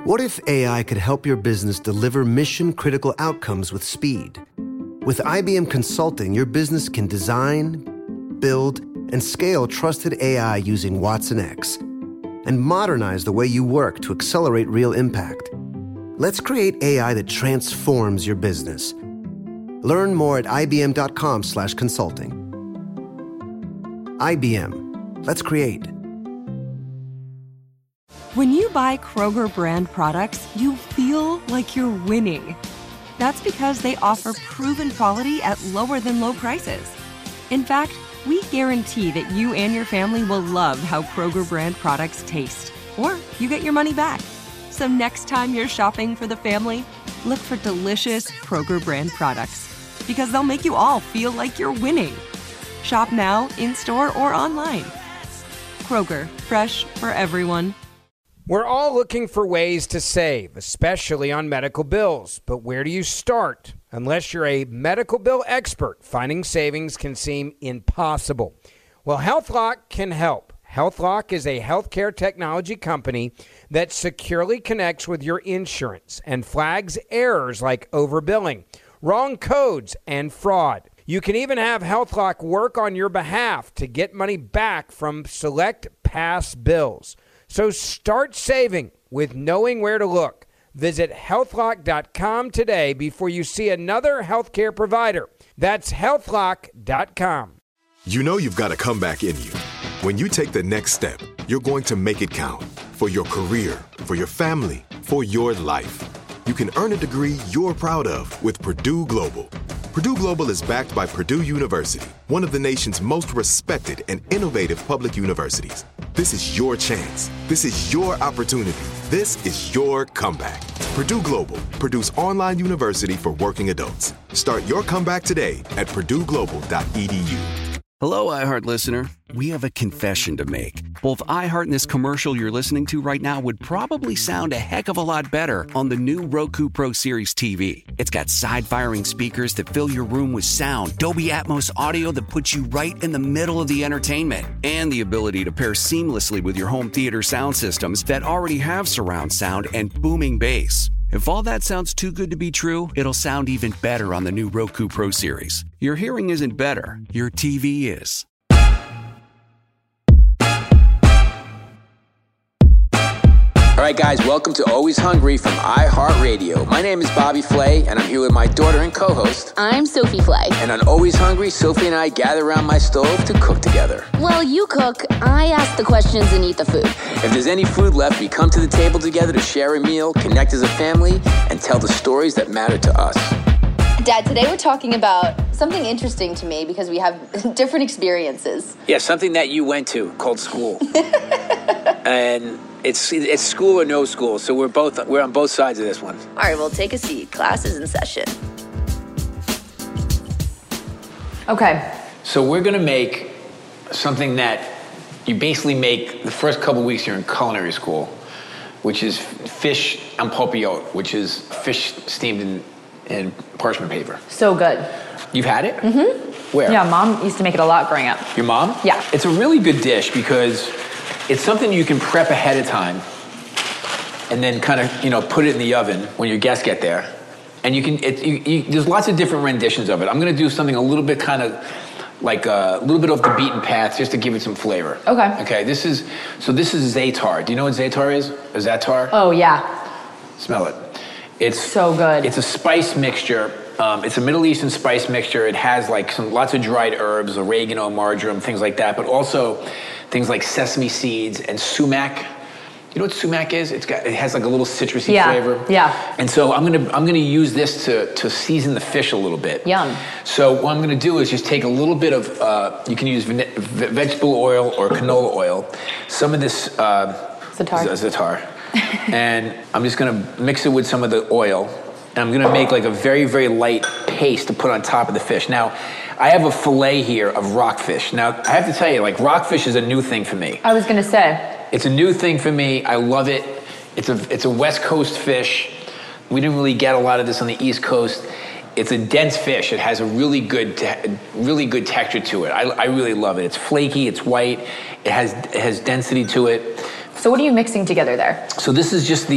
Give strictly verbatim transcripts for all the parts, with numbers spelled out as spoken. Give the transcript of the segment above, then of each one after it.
What if A I could help your business deliver mission-critical outcomes with speed? With I B M Consulting, your business can design, build, and scale trusted A I using Watson X, and modernize the way you work to accelerate real impact. Let's create A I that transforms your business. Learn more at ibm.com slash consulting. I B M. Let's create. When you buy Kroger brand products, you feel like you're winning. That's because they offer proven quality at lower than low prices. In fact, we guarantee that you and your family will love how Kroger brand products taste, or you get your money back. So next time you're shopping for the family, look for delicious Kroger brand products, because they'll make you all feel like you're winning. Shop now, in-store, or online. Kroger, fresh for everyone. We're all looking for ways to save, especially on medical bills. But where do you start? Unless you're a medical bill expert, finding savings can seem impossible. Well, HealthLock can help. HealthLock is a healthcare technology company that securely connects with your insurance and flags errors like overbilling, wrong codes, and fraud. You can even have HealthLock work on your behalf to get money back from select past bills. So start saving with knowing where to look. Visit health lock dot com today before you see another healthcare provider. That's health lock dot com. You know you've got a comeback in you. When you take the next step, you're going to make it count for your career, for your family, for your life. You can earn a degree you're proud of with Purdue Global. Purdue Global is backed by Purdue University, one of the nation's most respected and innovative public universities. This is your chance. This is your opportunity. This is your comeback. Purdue Global, Purdue's online university for working adults. Start your comeback today at purdue global dot e d u. Hello, iHeart listener. We have a confession to make. Both iHeart and this commercial you're listening to right now would probably sound a heck of a lot better on the new Roku Pro Series T V. It's got side-firing speakers that fill your room with sound, Dolby Atmos audio that puts you right in the middle of the entertainment, and the ability to pair seamlessly with your home theater sound systems that already have surround sound and booming bass. If all that sounds too good to be true, it'll sound even better on the new Roku Pro Series. Your hearing isn't better, your T V is. All right, guys, welcome to Always Hungry from iHeartRadio. My name is Bobby Flay, and I'm here with my daughter and co-host. I'm Sophie Flay. And on Always Hungry, Sophie and I gather around my stove to cook together. While you cook, I ask the questions and eat the food. If there's any food left, we come to the table together to share a meal, connect as a family, and tell the stories that matter to us. Dad, today we're talking about something interesting to me because we have different experiences. Yeah, something that you went to called school. And it's it's school or no school, so we're both we're on both sides of this one. All right, well, take a seat. Class is in session. Okay. So we're gonna make something that you basically make the first couple weeks you're in culinary school, which is fish en papillote, which is fish steamed in, in parchment paper. So good. You've had it? Mm-hmm. Where? Yeah, Mom used to make it a lot growing up. Your mom? Yeah. It's a really good dish because it's something you can prep ahead of time and then kind of, you know, put it in the oven when your guests get there. And you can, it, you, you, there's lots of different renditions of it. I'm going to do something a little bit kind of like a little bit off the beaten path just to give it some flavor. Okay. Okay, this is, so this is za'atar. Do you know what za'atar is? Or za'atar? Oh, yeah. Smell it. It's so good. It's a spice mixture. Um, it's a Middle Eastern spice mixture. It has like some lots of dried herbs, oregano, marjoram, things like that, but also things like sesame seeds and sumac. You know what sumac is? It's got it has like a little citrusy yeah. flavor. Yeah. And so I'm gonna I'm gonna use this to to season the fish a little bit. Yum. So what I'm gonna do is just take a little bit of uh, you can use ve- vegetable oil or canola oil, some of this uh, za'atar, z- za'atar, and I'm just gonna mix it with some of the oil. And I'm gonna make like a very, very light paste to put on top of the fish. Now, I have a fillet here of rockfish. Now, I have to tell you, like rockfish is a new thing for me. I was gonna say. It's a new thing for me. I love it. It's a it's a West Coast fish. We didn't really get a lot of this on the East Coast. It's a dense fish. It has a really good, te- really good texture to it. I, I really love it. It's flaky. It's white. It has it has density to it. So what are you mixing together there? So this is just the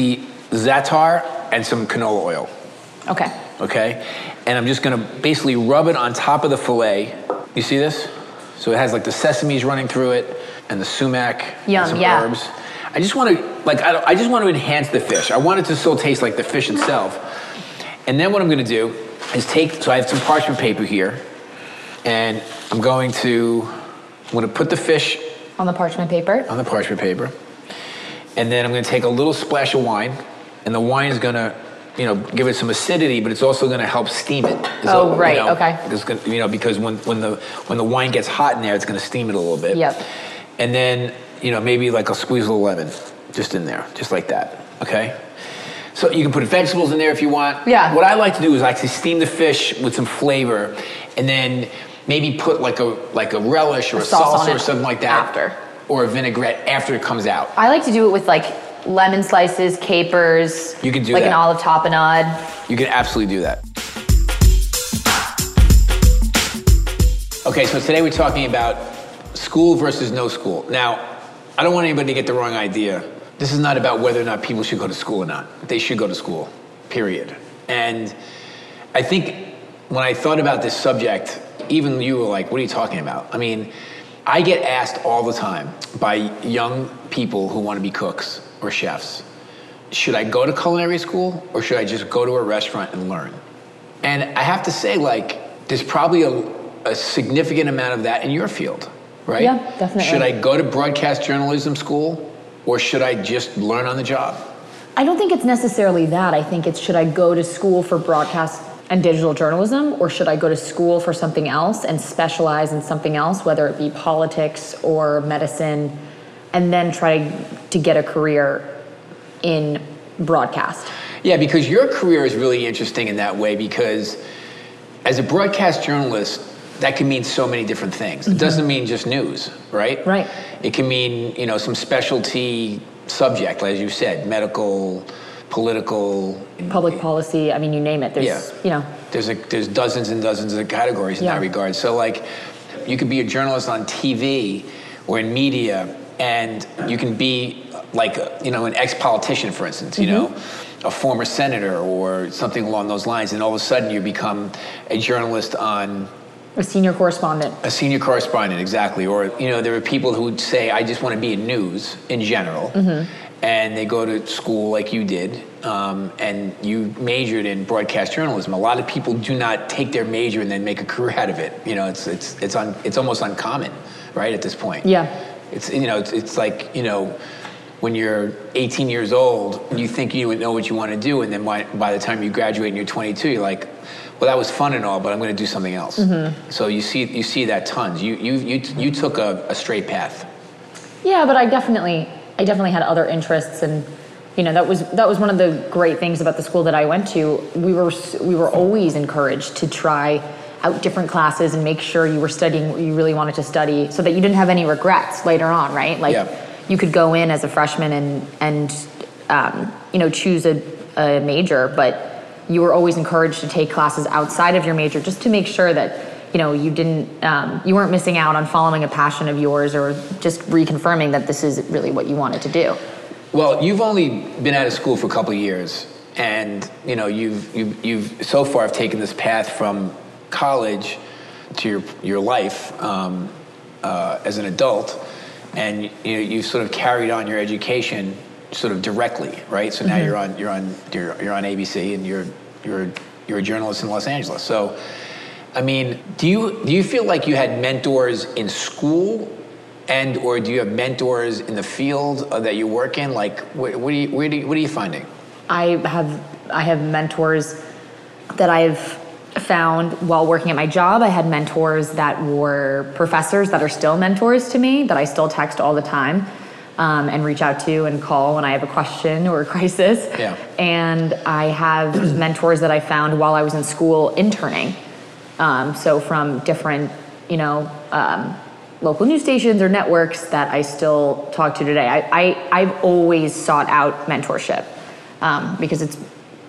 za'atar and some canola oil. Okay. Okay? And I'm just gonna basically rub it on top of the filet. You see this? So it has like the sesames running through it and the sumac Yum, and some yeah. herbs. I just want to, like, I, don't, I just want to enhance the fish. I want it to still taste like the fish itself. And then what I'm gonna do is take, so I have some parchment paper here, and I'm going to, I'm gonna put the fish On the parchment paper. on the parchment paper, and then I'm gonna take a little splash of wine, and the wine is gonna, you know, give it some acidity, but it's also gonna help steam it. Oh, right, you know, okay. It's gonna, you know, because when, when the when the wine gets hot in there, it's gonna steam it a little bit. Yep. And then, you know, maybe like a squeeze of lemon, just in there, just like that. Okay. So you can put vegetables in there if you want. Yeah. What I like to do is actually steam the fish with some flavor, and then maybe put like a like a relish or a, A sauce on salsa or it something like that. after. Or a vinaigrette after it comes out. I like to do it with like lemon slices, capers. You can do like that. an olive tapenade. You can absolutely do that. Okay, so today we're talking about school versus no school. Now, I don't want anybody to get the wrong idea. This is not about whether or not people should go to school or not. They should go to school, period. And I think when I thought about this subject, even you were like, what are you talking about? I mean, I get asked all the time by young people who want to be cooks or chefs, should I go to culinary school or should I just go to a restaurant and learn? And I have to say, like, there's probably a, a significant amount of that in your field, right? Yeah, definitely. Should I go to broadcast journalism school or should I just learn on the job? I don't think it's necessarily that. I think it's, should I go to school for broadcast and digital journalism, or should I go to school for something else and specialize in something else, whether it be politics or medicine, and then try to get a career in broadcast? Yeah, because your career is really interesting in that way, because as a broadcast journalist, that can mean so many different things. Mm-hmm. It doesn't mean just news, right? Right. It can mean, you know, some specialty subject, as you said, medical, political, public policy. I mean, you name it. There's, yeah. you know, there's a, there's dozens and dozens of categories in yeah. that regard. So, like, you could be a journalist on T V or in media, and you can be like, a, you know, an ex-politician, for instance. You mm-hmm. know, a former senator or something along those lines, and all of a sudden you become a journalist on. A senior correspondent. A senior correspondent, exactly. Or, you know, there are people who would say, I just want to be in news in general. Mm-hmm. And they go to school like you did, um, and you majored in broadcast journalism. A lot of people do not take their major and then make a career out of it. You know, it's it's it's un, it's almost uncommon, right, at this point. Yeah. It's, you know, it's, it's like, you know, when you're eighteen years old, you think you know what you want to do, and then by, by the time you graduate and you're twenty-two, you're like, well, that was fun and all, but I'm going to do something else. Mm-hmm. So you see you see that tons. You you you you took a, a straight path. Yeah, but I definitely I definitely had other interests, and you know that was that was one of the great things about the school that I went to. We were we were always encouraged to try out different classes and make sure you were studying what you really wanted to study, so that you didn't have any regrets later on, right? Like yeah. you could go in as a freshman and and um, you know choose a, a major, but you were always encouraged to take classes outside of your major just to make sure that you know you didn't um, you weren't missing out on following a passion of yours, or just reconfirming that this is really what you wanted to do. Well, you've only been out of school for a couple of years, and you know you've you've, you've so far have taken this path from college to your your life um, uh, as an adult, and you know, you've sort of carried on your education sort of directly, right? So now mm-hmm. you're on you're on you're, you're on A B C, and you're you're you're a journalist in Los Angeles. So, I mean, do you do you feel like you had mentors in school, and or do you have mentors in the field that you work in? Like, what, what do you where do you, what are you finding? I have I have mentors that I've found while working at my job. I had mentors that were professors that are still mentors to me, that I still text all the time um, and reach out to and call when I have a question or a crisis. Yeah. And I have mentors that I found while I was in school interning. Um, so from different, you know, um, local news stations or networks that I still talk to today. I, I, I've always sought out mentorship um, because it's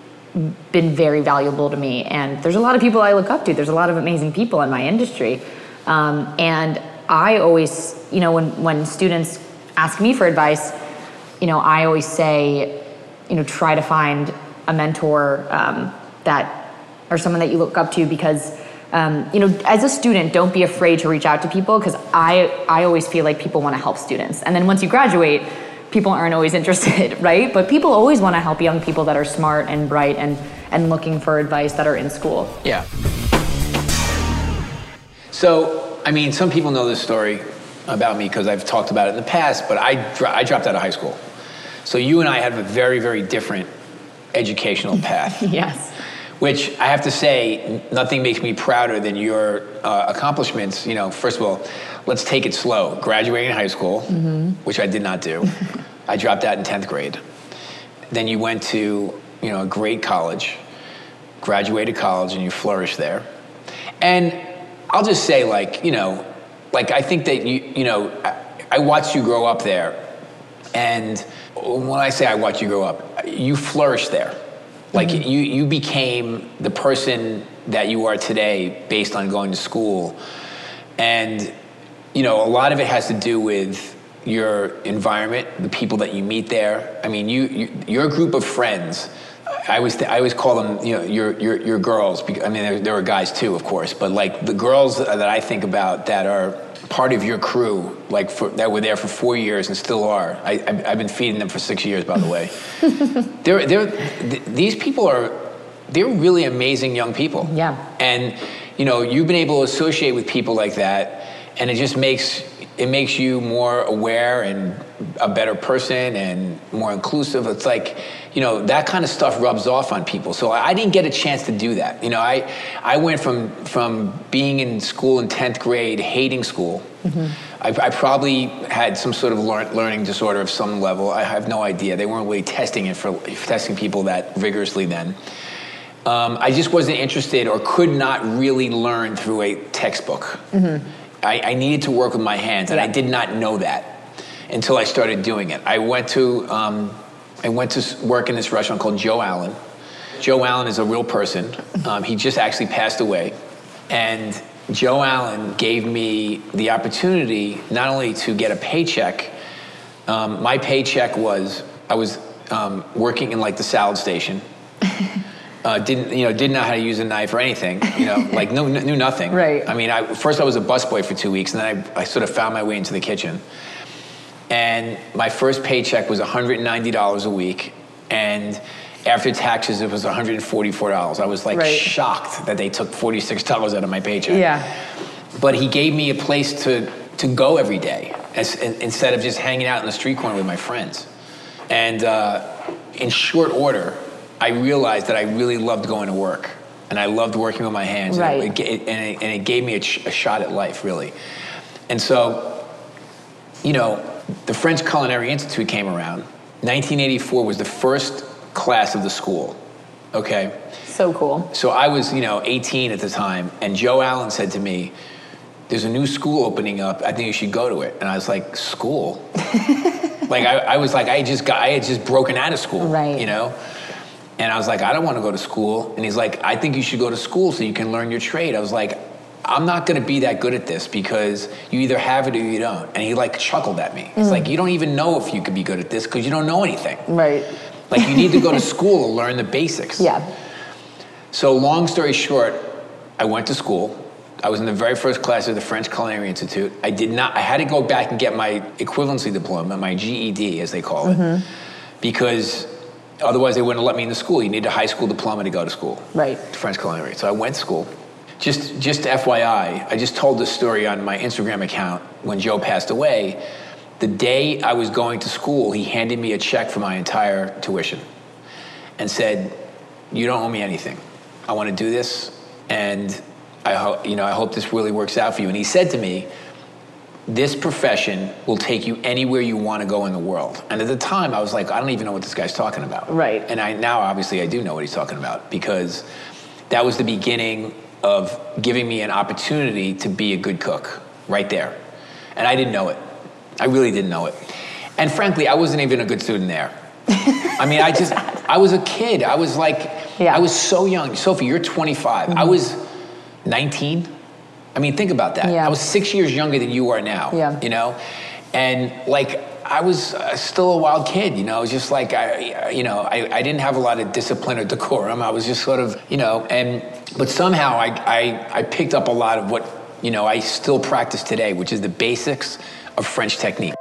been very valuable to me. And there's a lot of people I look up to. There's a lot of amazing people in my industry. Um, and I always, you know, when, when students ask me for advice, you know, I always say, you know, try to find a mentor um, that, or someone that you look up to, because Um, you know, as a student, don't be afraid to reach out to people, because I, I always feel like people want to help students. And then once you graduate, people aren't always interested, right? But people always want to help young people that are smart and bright and, and looking for advice that are in school. Yeah. So, I mean, some people know this story about me because I've talked about it in the past, but I, dro- I dropped out of high school. So you and I have a very, very different educational path. Yes. Which I have to say, nothing makes me prouder than your uh, accomplishments. You know, first of all, let's take it slow. Graduating high school, mm-hmm. which I did not do. I dropped out in tenth grade. Then you went to, you know, a great college, graduated college, and you flourished there. And I'll just say, like, you know, like I think that you, you know, I, I watched you grow up there, and when I say I watched you grow up, you flourished there. Like, mm-hmm. you, you became the person that you are today based on going to school. And, you know, a lot of it has to do with your environment, the people that you meet there. I mean, you, you your group of friends, I always, th- I always call them, you know, your, your, your girls. Because, I mean, there, there are guys too, of course. But, like, the girls that I think about that are part of your crew, like for, that were there for four years and still are. I, I, I've been feeding them for six years, by the way. they're, they're, th- these people are, they're really amazing young people. Yeah. And, you know, you've been able to associate with people like that, and it just makes, it makes you more aware and a better person and more inclusive. It's like, you know, that kind of stuff rubs off on people. So I didn't get a chance to do that. You know, I I went from from being in school in tenth grade, hating school. Mm-hmm. I, I probably had some sort of lear- learning disorder of some level. I have no idea. They weren't really testing it for testing people that rigorously then. Um, I just wasn't interested or could not really learn through a textbook. Mm-hmm. I, I needed to work with my hands, and yeah. I did not know that until I started doing it. I went to um, I went to work in this restaurant called Joe Allen. Joe Allen is a real person. Um, he just actually passed away. And Joe Allen gave me the opportunity not only to get a paycheck, um, my paycheck was, I was um, working in like the salad station. Uh, didn't you know? Didn't know how to use a knife or anything. You know, like no, knew nothing. Right. I mean, I, first I was a busboy for two weeks, and then I, I sort of found my way into the kitchen. And my first paycheck was one hundred ninety dollars a week, and after taxes, it was one hundred forty-four dollars. I was like right. shocked that they took forty-six dollars out of my paycheck. Yeah. But he gave me a place to to go every day, as, instead of just hanging out in the street corner with my friends. And uh, in short order, I realized that I really loved going to work, and I loved working with my hands, right. and, it, and, it, and it gave me a, ch- a shot at life, really. And so, you know, the French Culinary Institute came around. nineteen eighty-four was the first class of the school, okay? So cool. So I was, you know, eighteen at the time, and Joe Allen said to me, there's a new school opening up, I think you should go to it. And I was like, school? Like, I, I was like, I just got, I had just broken out of school, right. you know? And I was like, I don't want to go to school. And he's like, I think you should go to school so you can learn your trade. I was like, I'm not going to be that good at this because you either have it or you don't. And he like chuckled at me. He's mm. like, you don't even know if you could be good at this because you don't know anything. Right. Like, you need to go to school to learn the basics. Yeah. So long story short, I went to school. I was in the very first class of the French Culinary Institute. I did not, I had to go back and get my equivalency diploma, my G E D as they call it, mm-hmm. because otherwise they wouldn't let me into school. You need a high school diploma to go to school. Right. French Culinary. So I went to school. Just, just F Y I, I just told this story on my Instagram account when Joe passed away. The day I was going to school, he handed me a check for my entire tuition and said, you don't owe me anything. I want to do this, and I hope, you know, I hope this really works out for you. And he said to me, this profession will take you anywhere you want to go in the world. And at the time, I was like, I don't even know what this guy's talking about. Right. And I now, obviously, I do know what he's talking about, because that was the beginning of giving me an opportunity to be a good cook right there. And I didn't know it. I really didn't know it. And frankly, I wasn't even a good student there. I mean, I just, I was a kid. I was like, yeah. I was so young. Sophie, you're twenty-five. Mm-hmm. I was nineteen. I mean, think about that. Yeah. I was six years younger than you are now, yeah. you know? And like, I was uh, still a wild kid, you know. It was just like, I, you know, I, I didn't have a lot of discipline or decorum. I was just sort of, you know, and, but somehow I, I, I picked up a lot of what, you know, I still practice today, which is the basics of French technique.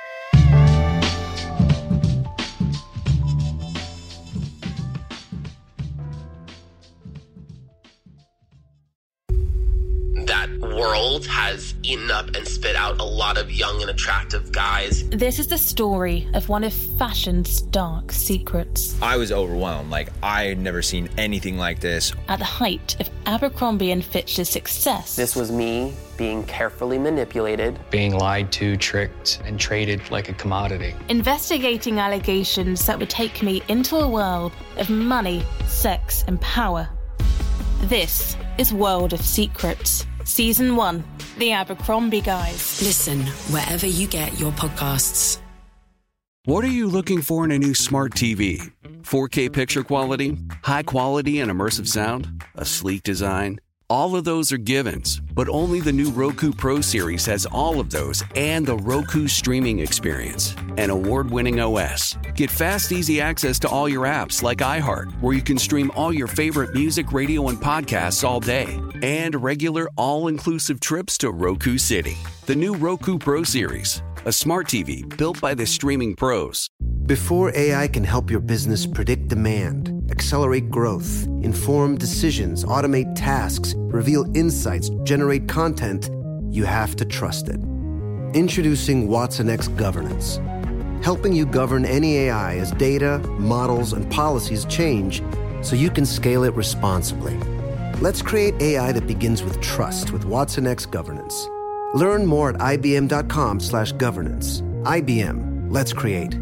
World has eaten up and spit out a lot of young and attractive guys. This is the story of one of fashion's dark secrets. I was overwhelmed. Like, I had never seen anything like this. At the height of Abercrombie and Fitch's success. This was me being carefully manipulated. Being lied to, tricked, and traded like a commodity. Investigating allegations that would take me into a world of money, sex, and power. This is World of Secrets. Season one, The Abercrombie Guys. Listen wherever you get your podcasts. What are you looking for in a new smart T V? four K picture quality? High quality and immersive sound? A sleek design? All of those are givens, but only the new Roku Pro Series has all of those and the Roku streaming experience, an award-winning O S. Get fast, easy access to all your apps like iHeart, where you can stream all your favorite music, radio, and podcasts all day, and regular all-inclusive trips to Roku City. The new Roku Pro Series, a smart T V built by the streaming pros. Before A I can help your business predict demand, accelerate growth, inform decisions, automate tasks, reveal insights, generate content, you have to trust it. Introducing watsonx Governance, helping you govern any A I as data, models, and policies change so you can scale it responsibly. Let's create A I that begins with trust with watsonx Governance. Learn more at ibm.com slash governance. I B M, let's create.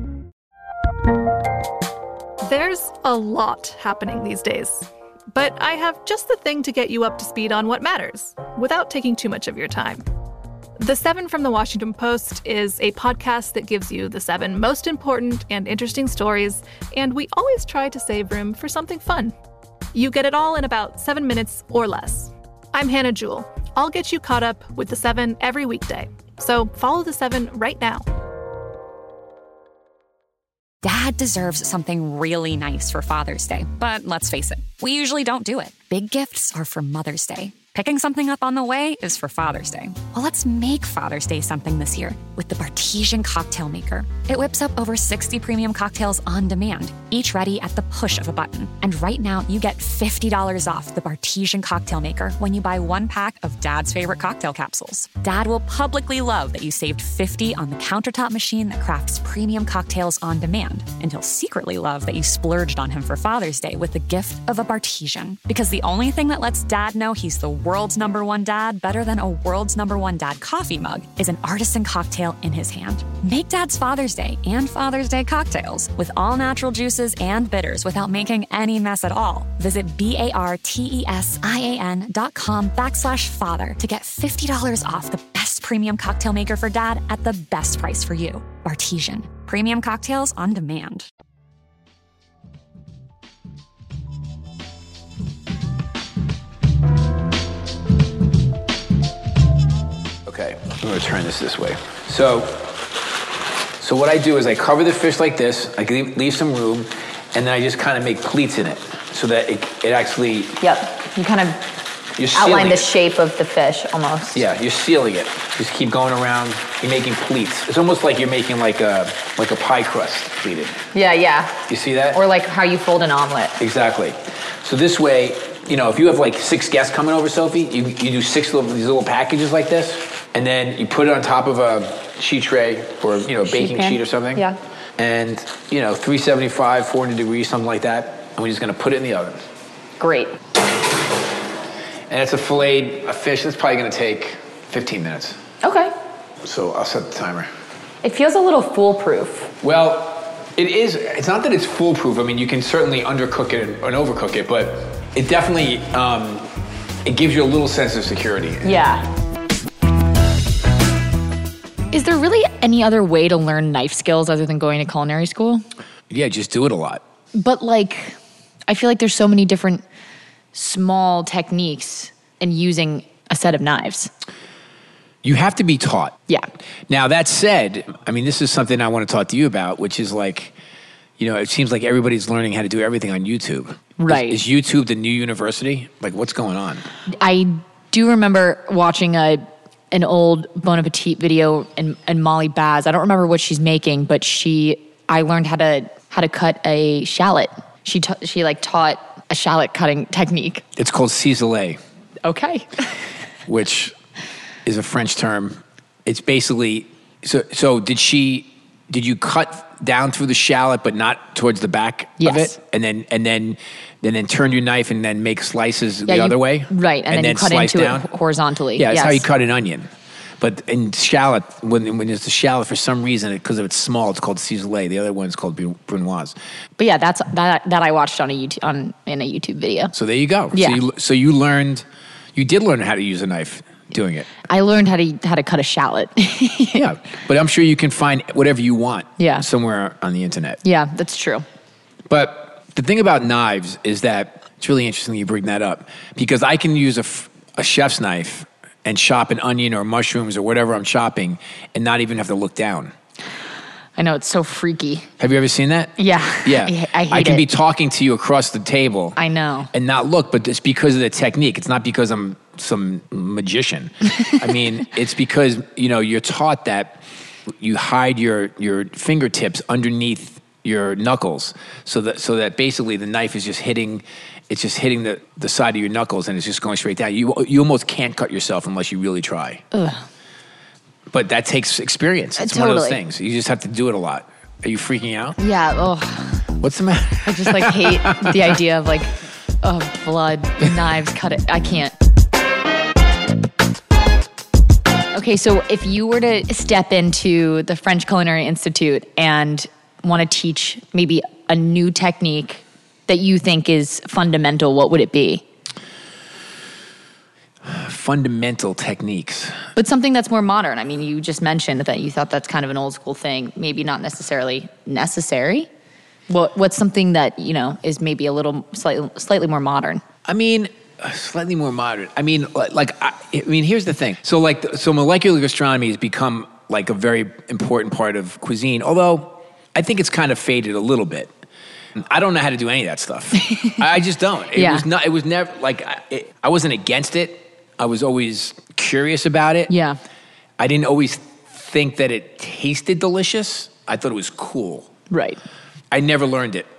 There's a lot happening these days, but I have just the thing to get you up to speed on what matters without taking too much of your time. The Seven from the Washington Post is a podcast that gives you the seven most important and interesting stories, and we always try to save room for something fun. You get it all in about seven minutes or less. I'm Hannah Jewell. I'll get you caught up with the Seven every weekday, so follow the Seven right now. Dad deserves something really nice for Father's Day, but let's face it, we usually don't do it. Big gifts are for Mother's Day. Picking something up on the way is for Father's Day. Well, let's make Father's Day something this year with the Bartesian Cocktail Maker. It whips up over sixty premium cocktails on demand, each ready at the push of a button. And right now, you get fifty dollars off the Bartesian Cocktail Maker when you buy one pack of Dad's favorite cocktail capsules. Dad will publicly love that you saved fifty dollars on the countertop machine that crafts premium cocktails on demand. And he'll secretly love that you splurged on him for Father's Day with the gift of a Bartesian. Because the only thing that lets Dad know he's the world's number one dad better than a world's number one dad coffee mug is an artisan cocktail in his hand. Make Dad's Father's Day and Father's Day cocktails with all natural juices and bitters without making any mess at all. Visit B-A-R-T-E-S-I-A-N dot com backslash father to get fifty dollars off the best premium cocktail maker for Dad at the best price for you. Bartesian. Premium cocktails on demand. Okay, I'm gonna turn this this way. So, so what I do is I cover the fish like this, I leave, leave some room, and then I just kind of make pleats in it so that it, it actually... Yep, you kind of outline the shape of the fish almost. Yeah, you're sealing it. Just keep going around, you're making pleats. It's almost like you're making like a, like a pie crust pleated. Yeah, yeah. You see that? Or like how you fold an omelet. Exactly. So this way, you know, if you have like six guests coming over, Sophie, you, you do six of these little packages like this, and then you put it on top of a sheet tray or, you know, a baking sheet, sheet or something. Yeah. And, you know, three seventy-five, four hundred degrees, something like that. And we're just going to put it in the oven. Great. And it's a filleted a fish that's probably going to take fifteen minutes. Okay. So I'll set the timer. It feels a little foolproof. Well, it is. It's not that it's foolproof. I mean, you can certainly undercook it and, and overcook it, but it definitely, um, it gives you a little sense of security. Yeah. Is there really any other way to learn knife skills other than going to culinary school? Yeah, just do it a lot. But like, I feel like there's so many different small techniques in using a set of knives. You have to be taught. Yeah. Now, that said, I mean, this is something I want to talk to you about, which is like, you know, it seems like everybody's learning how to do everything on YouTube. Right. Is, is YouTube the new university? Like, what's going on? I do remember watching a an old Bon Appetit video and, and Molly Baz. I don't remember what she's making, but she, I learned how to how to cut a shallot. She ta- she like taught a shallot cutting technique. It's called ciselé. Okay. Which is a French term. It's basically, so so did she, did you cut down through the shallot but not towards the back yes. of it? And then and then and then turn your knife and then make slices yeah, the you, other way? Right, and, and then, then you cut slice into down? it horizontally. Yeah, that's yes. how you cut an onion. But in shallot, when when it's the shallot, for some reason, because of it's small, it's called ciselé. The other one's called brunoise. But yeah, that's that that I watched on a YouTube on in a YouTube video. So there you go. Yeah. So you, so you learned, you did learn how to use a knife doing it. I learned how to how to cut a shallot. Yeah, but I'm sure you can find whatever you want. Yeah. Somewhere on the internet. Yeah, that's true. But the thing about knives is that it's really interesting you bring that up, because I can use a, f- a chef's knife and chop an onion or mushrooms or whatever I'm chopping and not even have to look down. I know, it's so freaky. Have you ever seen that? Yeah. Yeah. I, I hate I can it. be talking to you across the table. I know. And not look, but it's because of the technique. It's not because I'm some magician. I mean, it's because, you know, you're taught that you hide your, your fingertips underneath your knuckles so that so that basically the knife is just hitting it's just hitting the, the side of your knuckles and it's just going straight down. You you almost can't cut yourself unless you really try. Ugh. But that takes experience. It's Uh, totally. one of those things. You just have to do it a lot. Are you freaking out? Yeah. Oh, What's the matter? I just like hate the idea of like, oh, blood, knives, cut it. I can't. Okay, so if you were to step into the French Culinary Institute and want to teach maybe a new technique that you think is fundamental, what would it be? Fundamental techniques. But something that's more modern. I mean, you just mentioned that you thought that's kind of an old school thing, maybe not necessarily necessary. What what's something that, you know, is maybe a little slightly slightly more modern? I mean, uh, slightly more modern. I mean, like, like I, I mean, here's the thing. So, like, so molecular gastronomy has become like a very important part of cuisine. Although, I think it's kind of faded a little bit. I don't know how to do any of that stuff. I, I just don't. It Yeah. was not. It was never like I, it, I wasn't against it. I was always curious about it. Yeah. I didn't always think that it tasted delicious. I thought it was cool. Right. I never learned it.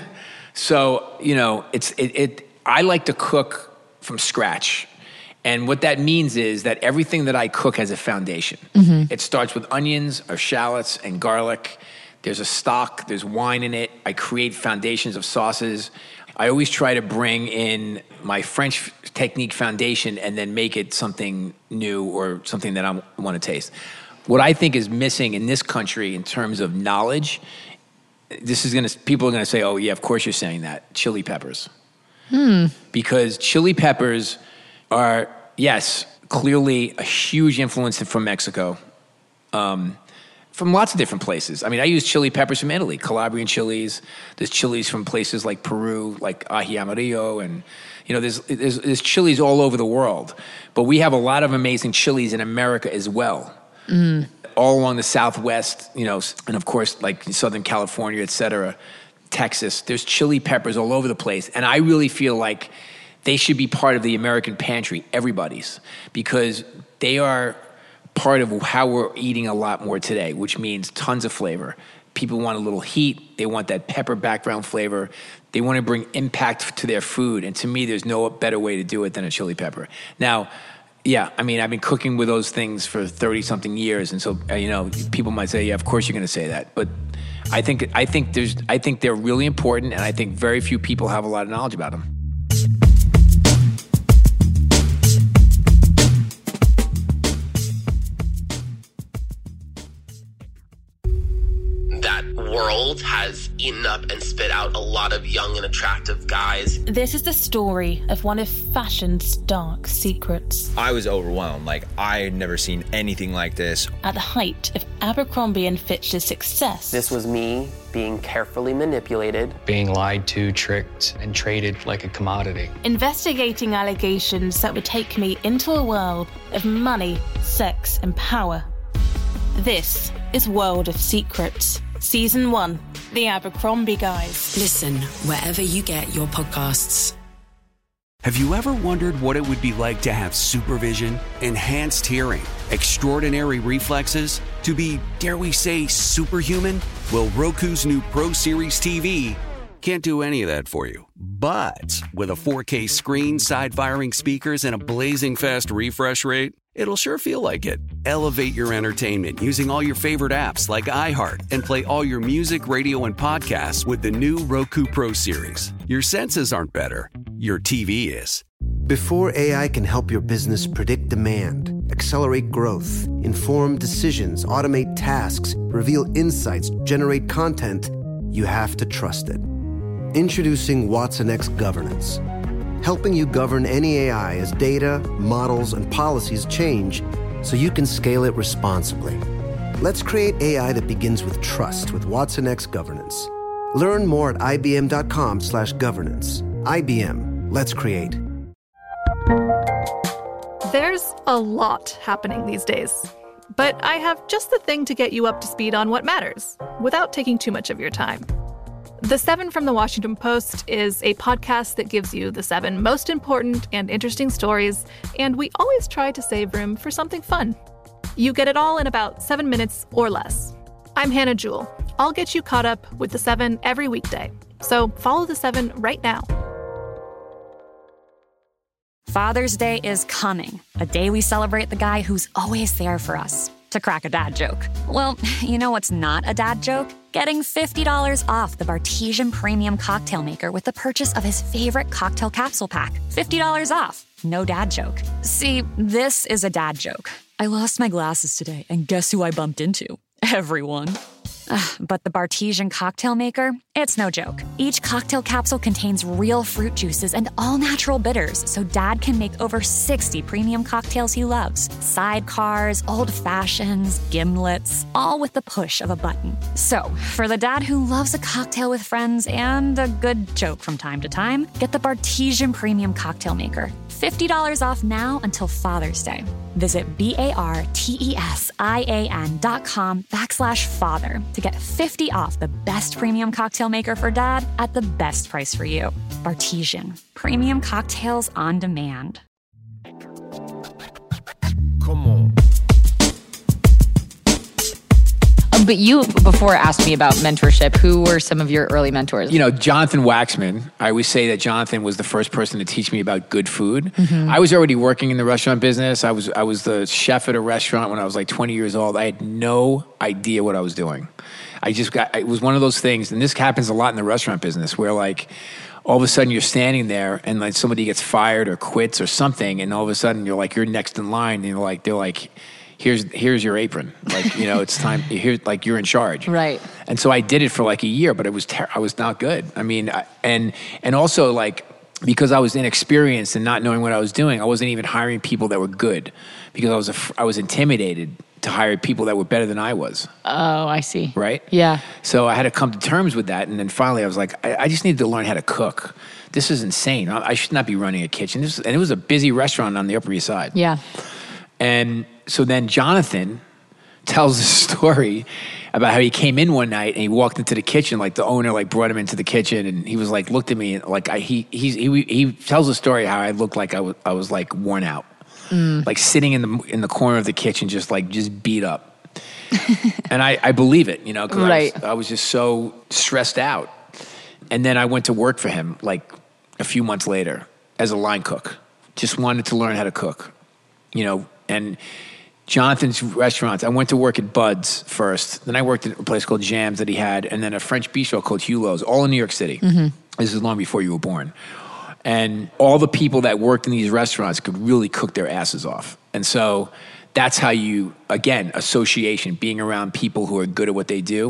So, you know, it's it, it I like to cook from scratch. And what that means is that everything that I cook has a foundation. Mhm. It starts with onions or shallots and garlic. There's a stock, there's wine in it. I create foundations of sauces. I always try to bring in my French technique foundation and then make it something new or something that I want to taste. What I think is missing in this country in terms of knowledge, this is going to, people are going to say, oh yeah, of course you're saying that, chili peppers. Hmm. Because chili peppers are, yes, clearly a huge influence from Mexico, um, from lots of different places. I mean, I use chili peppers from Italy, Calabrian chilies. There's chilies from places like Peru, like ají amarillo, and you know, there's, there's there's chilies all over the world. But we have a lot of amazing chilies in America as well, Mm. all along the Southwest, you know, and of course, like Southern California, et cetera, Texas. There's chili peppers all over the place, and I really feel like they should be part of the American pantry, everybody's, because they are part of how we're eating a lot more today, which means tons of flavor. People want a little heat. They want that pepper background flavor. They want to bring impact to their food. And to me, there's no better way to do it than a chili pepper. Now, yeah, I mean, I've been cooking with those things for thirty-something years. And so, uh, you know, people might say, yeah, of course you're going to say that. But I think, I think there's, I think they're really important. And I think very few people have a lot of knowledge about them. That world has eaten up and spit out a lot of young and attractive guys. This is the story of one of fashion's dark secrets. I was overwhelmed. Like, I had never seen anything like this. At the height of Abercrombie and Fitch's success. This was me being carefully manipulated, being lied to, tricked, and traded like a commodity. Investigating allegations that would take me into a world of money, sex, and power. This is World of Secrets, Season one, The Abercrombie Guys. Listen wherever you get your podcasts. Have you ever wondered what it would be like to have supervision, enhanced hearing, extraordinary reflexes, to be, dare we say, superhuman? Well, Roku's new Pro Series T V can't do any of that for you. But with a four K screen, side-firing speakers, and a blazing fast refresh rate, it'll sure feel like it. Elevate your entertainment using all your favorite apps like iHeart and play all your music, radio, and podcasts with the new Roku Pro Series. Your senses aren't better. Your T V is. Before A I can help your business predict demand, accelerate growth, inform decisions, automate tasks, reveal insights, generate content, you have to trust it. Introducing Watson X Governance, helping you govern any A I as data, models, and policies change so you can scale it responsibly. Let's create A I that begins with trust with Watson X Governance. Learn more at ibm.com slash governance. I B M, let's create. There's a lot happening these days, but I have just the thing to get you up to speed on what matters without taking too much of your time. The Seven from the Washington Post is a podcast that gives you the seven most important and interesting stories, and we always try to save room for something fun. You get it all in about seven minutes or less. I'm Hannah Jewell. I'll get you caught up with the seven every weekday. So follow the seven right now. Father's Day is coming, a day we celebrate the guy who's always there for us. To crack a dad joke. Well, you know what's not a dad joke? Getting fifty dollars off the Bartesian Premium Cocktail Maker with the purchase of his favorite cocktail capsule pack. fifty dollars off. No dad joke. See, this is a dad joke. I lost my glasses today, and guess who I bumped into? Everyone. Ugh, but the Bartesian Cocktail Maker, it's no joke. Each cocktail capsule contains real fruit juices and all-natural bitters, so Dad can make over sixty premium cocktails he loves. Sidecars, old fashions, gimlets, all with the push of a button. So, for the dad who loves a cocktail with friends and a good joke from time to time, get the Bartesian Premium Cocktail Maker. fifty dollars off now until Father's Day. Visit B-A-R-T-E-S-I-A-N dot com backslash father to get fifty off the best premium cocktail maker for dad at the best price for you. Bartesian. Premium cocktails on demand. Come on. But you, before, asked me about mentorship. Who were some of your early mentors? You know, Jonathan Waxman. I always say that Jonathan was the first person to teach me about good food. Mm-hmm. I was already working in the restaurant business. I was I was the chef at a restaurant when I was like twenty years old. I had no idea what I was doing. I just got, it was one of those things, and this happens a lot in the restaurant business, where like, all of a sudden you're standing there and like somebody gets fired or quits or something, and all of a sudden you're like, you're next in line, and you're like, they're like, here's here's your apron, like, you know, it's time, here, like, you're in charge. Right. And so I did it for like a year, but it was ter- I was not good. I mean, I, and and also like, because I was inexperienced and not knowing what I was doing, I wasn't even hiring people that were good, because I was af- I was intimidated to hire people that were better than I was. Oh, I see. Right? Yeah. So I had to come to terms with that, and then finally I was like, I, I just needed to learn how to cook. This is insane. I, I should not be running a kitchen. This, and it was a busy restaurant on the Upper East Side. Yeah. And so then Jonathan tells a story about how he came in one night and he walked into the kitchen, like the owner like brought him into the kitchen, and he was like, looked at me, and like I, he he's, he he tells a story how I looked like I was I was like worn out, mm. like sitting in the in the corner of the kitchen, just like just beat up. And I, I believe it, you know, because right. I, was, I was just so stressed out. And then I went to work for him like a few months later as a line cook. Just wanted to learn how to cook, you know, and Jonathan's restaurants. I went to work at Bud's first. Then I worked at a place called Jams that he had, and then a French bistro called Hulot's, all in New York City. Mm-hmm. This is long before you were born. And all the people that worked in these restaurants could really cook their asses off. And so that's how you, again, association, being around people who are good at what they do.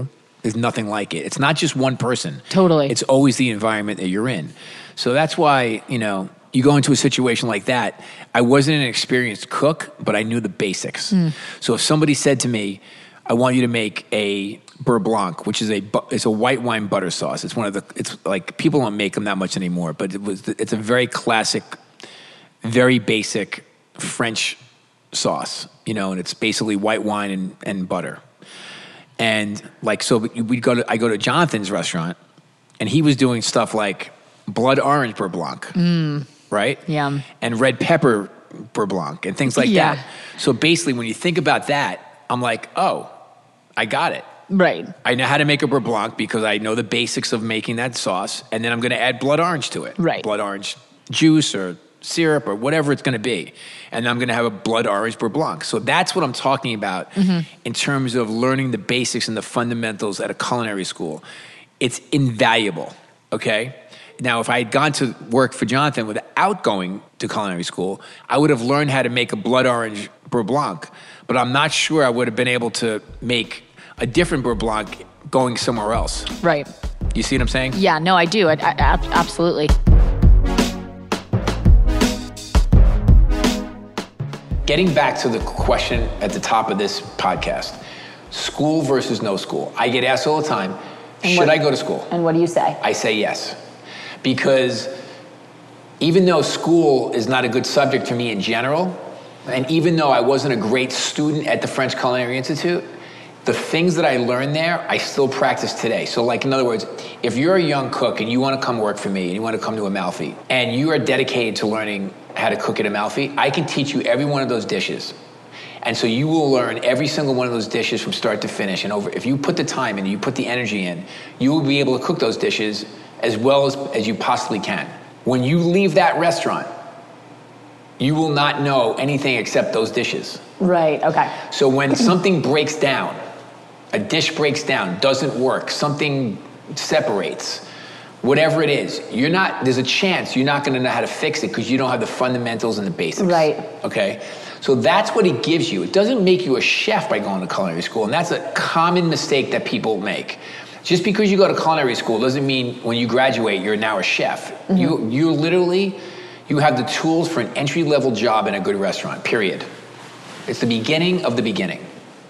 There's nothing like it. It's not just one person. Totally. It's always the environment that you're in. So that's why, you know, you go into a situation like that. I wasn't an experienced cook, but I knew the basics. Mm. So if somebody said to me, I want you to make a beurre blanc, which is a bu- it's a white wine butter sauce. It's one of the, it's like, people don't make them that much anymore, but it was, it's a very classic, very basic French sauce, you know, and it's basically white wine and, and butter. And like, so we'd go to, I go to Jonathan's restaurant, and he was doing stuff like blood orange beurre blanc, Mm. right? Yum. And red pepper beurre blanc and things like Yeah. that. So basically, when you think about that, I'm like, oh, I got it. Right. I know how to make a beurre blanc because I know the basics of making that sauce, and then I'm going to add blood orange to it. Right. Blood orange juice or syrup or whatever it's going to be. And I'm going to have a blood orange beurre blanc. So that's what I'm talking about Mhm. in terms of learning the basics and the fundamentals at a culinary school. It's invaluable, okay? Now, if I had gone to work for Jonathan without going to culinary school, I would have learned how to make a blood orange beurre blanc, but I'm not sure I would have been able to make a different beurre blanc going somewhere else. Right. You see what I'm saying? Yeah, no, I do. I, I, ab- absolutely. Getting back to the question at the top of this podcast, school versus no school. I get asked all the time, And should what- I go to school? And what do you say? I say yes. Because even though school is not a good subject for me in general, and even though I wasn't a great student at the French Culinary Institute, the things that I learned there, I still practice today. So like, in other words, if you're a young cook and you want to come work for me and you want to come to Amalfi, and you are dedicated to learning how to cook at Amalfi, I can teach you every one of those dishes. And so you will learn every single one of those dishes from start to finish. And over, if you put the time in, you put the energy in, you will be able to cook those dishes as well as, as you possibly can. When you leave that restaurant, you will not know anything except those dishes. Right, okay. So when something breaks down, a dish breaks down, doesn't work, something separates, whatever it is, you're not, there's a chance you're not gonna know how to fix it because you don't have the fundamentals and the basics. Right. Okay? So that's what it gives you. It doesn't make you a chef by going to culinary school, and that's a common mistake that people make. Just because you go to culinary school doesn't mean when you graduate you're now a chef. Mhm. You, you literally, you have the tools for an entry-level job in a good restaurant, period. It's the beginning of the beginning.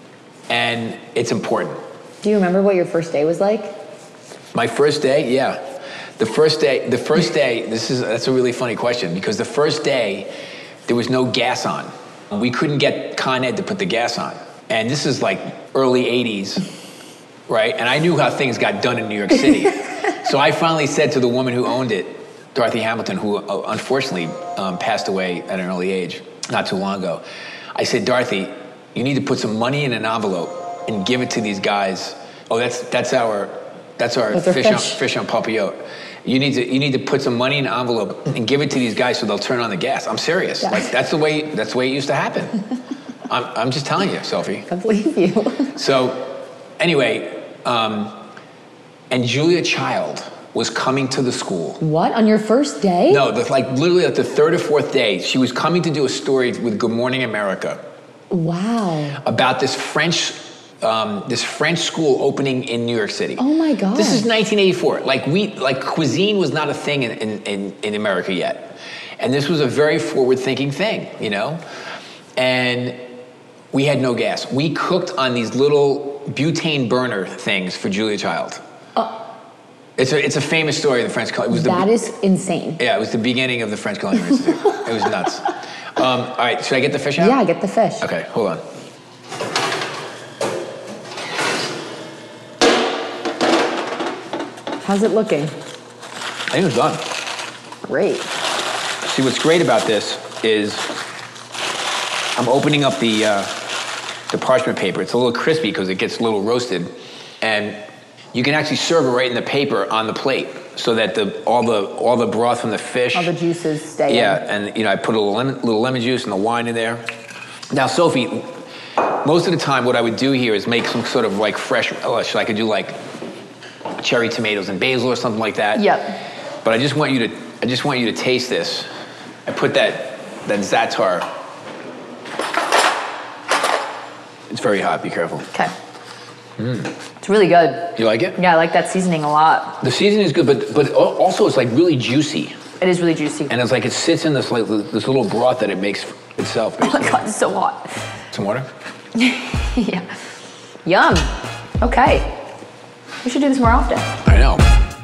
And it's important. Do you remember what your first day was like? My first day, yeah. The first day, the first day, this is, that's a really funny question because the first day, there was no gas on. We couldn't get Con Ed to put the gas on. And this is like early eighties, right? And I knew how things got done in New York City. So I finally said to the woman who owned it, Dorothy Hamilton, who uh, unfortunately um, passed away at an early age, not too long ago. I said, Dorothy, you need to put some money in an envelope and give it to these guys. Oh, that's that's our that's our That's our fish, on, fish. fish on Papillote. You need to you need to put some money in an envelope and give it to these guys so they'll turn on the gas. I'm serious. Yeah. Like that's the way that's the way it used to happen. I'm I'm just telling you, Sophie. I believe you. So, anyway, um, and Julia Child was coming to the school. What, on your first day? No, the, like literally like the third or fourth day, she was coming to do a story with Good Morning America Wow. about this French, um, this French school opening in New York City. Oh my God. This is nineteen eighty-four. Like we, like cuisine was not a thing in, in, in, in America yet. And this was a very forward-thinking thing, you know? And we had no gas. We cooked on these little butane burner things for Julia Child. Uh, It's a, it's a famous story of the French Culinary. It was the, that is insane. Yeah, it was the beginning of the French Culinary Institute. It was nuts. Um, all right, should I get the fish out? Yeah, get the fish. Okay, hold on. How's it looking? I think it's done. Great. See, what's great about this is I'm opening up the uh, the parchment paper. It's a little crispy because it gets a little roasted, and you can actually serve it right in the paper on the plate, so that the all the all the broth from the fish, All the juices stay yeah, and you know I put a little lemon, little lemon juice and the wine in there. Now, Sophie, most of the time, what I would do here is make some sort of like fresh relish. I could do like cherry tomatoes and basil or something like that. Yep. But I just want you to I just want you to taste this. I put that that za'atar. It's very hot. Be careful. Okay. Mm. It's really good. You like it? Yeah, I like that seasoning a lot. The seasoning is good, but but also it's like really juicy. It is really juicy. And it's like it sits in this like this little broth that it makes itself, basically. Oh my God, it's so hot. Some water? Yeah. Yum. Okay. We should do this more often. I know.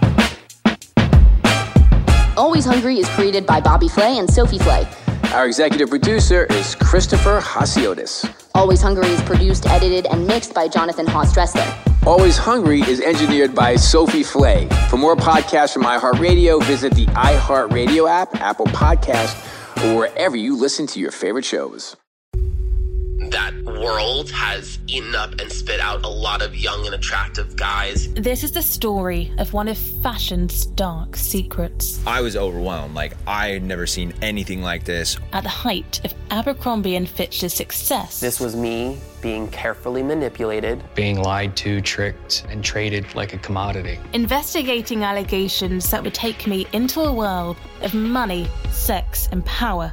Always Hungry is created by Bobby Flay and Sophie Flay. Our executive producer is Christopher Hasiotis. Always Hungry is produced, edited, and mixed by Jonathan Haas-Dressler. Always Hungry is engineered by Sophie Flay. For more podcasts from iHeartRadio, visit the iHeartRadio app, Apple Podcasts, or wherever you listen to your favorite shows. That world has eaten up and spit out a lot of young and attractive guys. This is the story of one of fashion's dark secrets. I was overwhelmed. Like, I had never seen anything like this. At the height of Abercrombie and Fitch's success. This was me being carefully manipulated. Being lied to, tricked, and traded like a commodity. Investigating allegations that would take me into a world of money, sex, and power.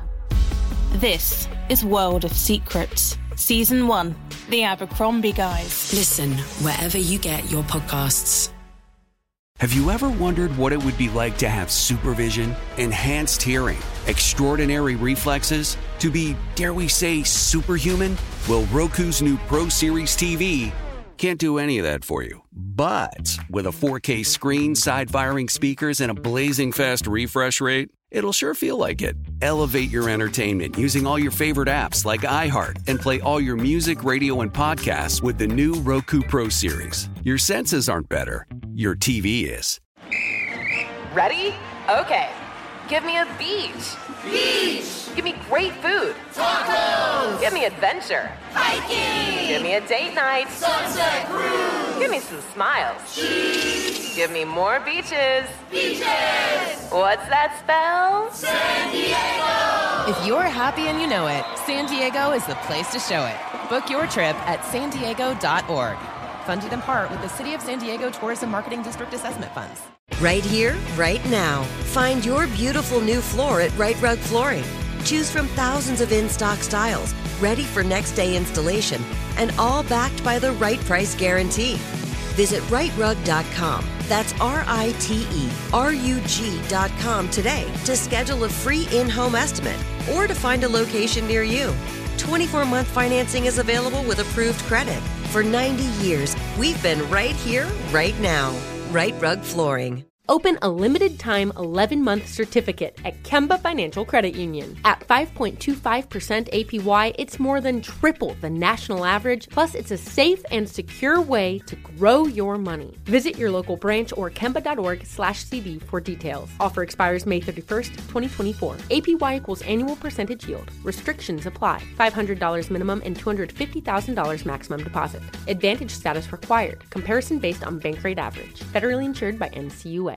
This is World of Secrets, Season one, The Abercrombie Guys. Listen wherever you get your podcasts. Have you ever wondered what it would be like to have supervision, enhanced hearing, extraordinary reflexes, to be, dare we say, superhuman? Well, Roku's new Pro Series T V can't do any of that for you. But with a four K screen, side-firing speakers, and a blazing fast refresh rate, it'll sure feel like it. Elevate your entertainment using all your favorite apps like iHeart and play all your music, radio, and podcasts with the new Roku Pro Series. Your senses aren't better. Your T V is. Ready? Okay. Give me a beach. Beach. Give me great food. Tacos. Give me adventure. Hiking. Give me a date night. Sunset cruise. Give me some smiles. Cheese. Give me more beaches. Beaches. What's that spell? San Diego. If you're happy and you know it, San Diego is the place to show it. Book your trip at san diego dot org. Funded in part with the City of San Diego Tourism Marketing District Assessment Funds. Right here, right now. Find your beautiful new floor at Right Rug Flooring. Choose from thousands of in-stock styles, ready for next day installation, and all backed by the right price guarantee. Visit right rug dot com. That's R I T E R U G dot com today to schedule a free in-home estimate or to find a location near you. twenty-four month financing is available with approved credit. For ninety years, we've been right here, right now. Right Rug Flooring. Open a limited-time eleven-month certificate at Kemba Financial Credit Union. At five point two five percent A P Y, it's more than triple the national average, plus it's a safe and secure way to grow your money. Visit your local branch or kemba dot org slash C D for details. Offer expires May thirty-first, twenty twenty-four. A P Y equals annual percentage yield. Restrictions apply. five hundred dollars minimum and two hundred fifty thousand dollars maximum deposit. Advantage status required. Comparison based on bank rate average. Federally insured by N C U A.